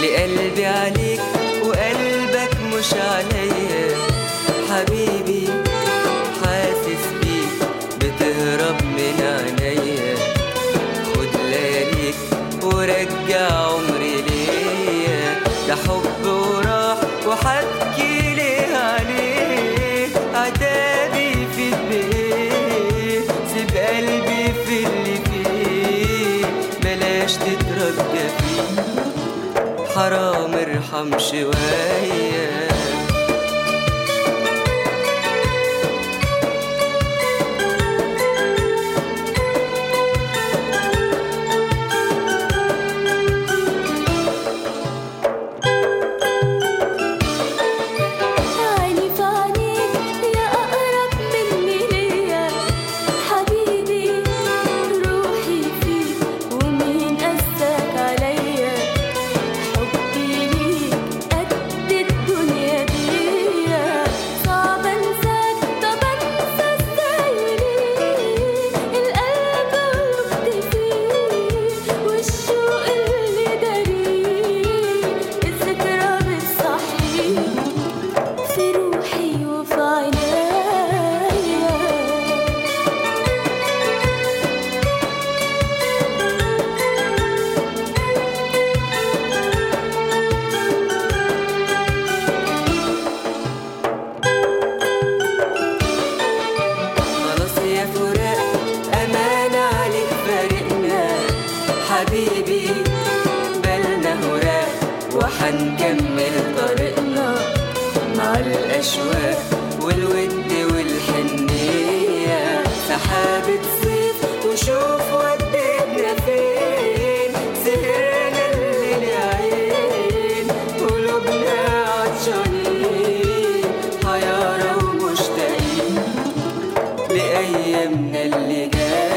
لقلبي عليك وقلبك مش عليا. حبيبي حاسس بيك بتهرب من عينيا، خد لياليك ورجع عمري ليا. ده حب وراح وحكي ليه عليه، عتابي في البيه، سيب قلبي في اللي فيه، بلاش تترجى فيه، حرام ارحم شوية. حبيبي بالنا هراء وحنكمل طريقنا مع الأشواق والود والحنية. سحابة صيف وشوف ودتنا فين، سهرنا الليل يا عين، قلوبنا عطشانين حيارى ومشتاقين لأيامنا اللي جاية.